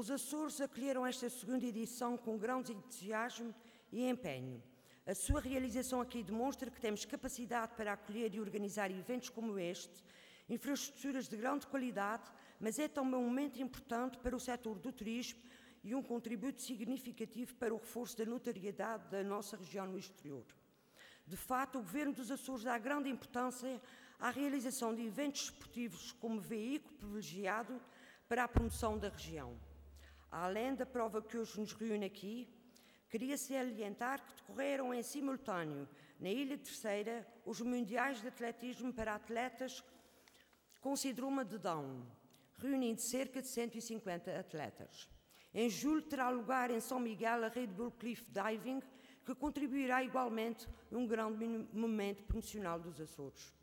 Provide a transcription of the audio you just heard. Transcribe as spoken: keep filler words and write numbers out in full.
Os Açores acolheram esta segunda edição com grande entusiasmo e empenho. A sua realização aqui demonstra que temos capacidade para acolher e organizar eventos como este, infraestruturas de grande qualidade, mas é também um momento importante para o setor do turismo e um contributo significativo para o reforço da notoriedade da nossa região no exterior. De fato, o Governo dos Açores dá grande importância à realização de eventos esportivos como veículo privilegiado para a promoção da região. Além da prova que hoje nos reúne aqui, queria salientar que decorreram em simultâneo, na Ilha Terceira, os Mundiais de Atletismo para atletas com síndrome de Down, reunindo cerca de cento e cinquenta atletas. Em julho terá lugar em São Miguel a Red Bull Cliff Diving, que contribuirá igualmente a um grande momento promocional dos Açores.